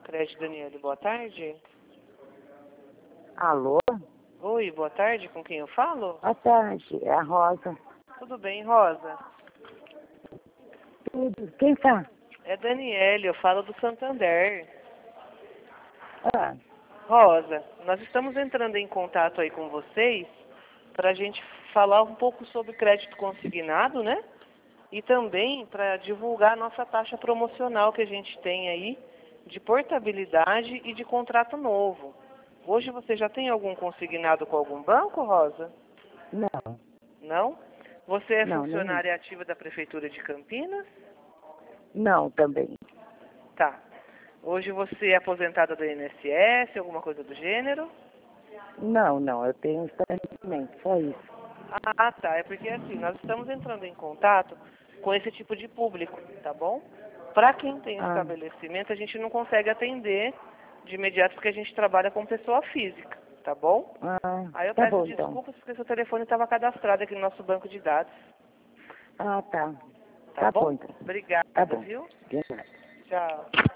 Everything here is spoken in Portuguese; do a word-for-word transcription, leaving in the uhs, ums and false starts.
Crédito, Daniele. Boa tarde. Alô? Oi, boa tarde. Com quem eu falo? Boa tarde, é a Rosa. Tudo bem, Rosa? Tudo. Quem tá? É Daniele, eu falo do Santander. Ah, Rosa, nós estamos entrando em contato aí com vocês para a gente falar um pouco sobre crédito consignado, né? E também para divulgar a nossa taxa promocional que a gente tem aí de portabilidade e de contrato novo. Hoje você já tem algum consignado com algum banco, Rosa? não. Não? Você é Não, nenhum. funcionária ativa da Prefeitura de Campinas? Não, também. Tá. Hoje você é aposentada do I N S S, alguma coisa do gênero? Não, não, eu tenho estabelecimento, só isso. Ah, tá. É porque assim, nós estamos entrando em contato com esse tipo de público, tá bom? Para quem tem Ah, estabelecimento, a gente não consegue atender de imediato porque a gente trabalha com pessoa física, tá bom? ah, Aí eu tá peço bom então. desculpas porque seu telefone estava cadastrado aqui no nosso banco de dados, Ah, tá. tá Tá bom bom? então. Obrigada, Tá bom. viu? De nada. Tchau.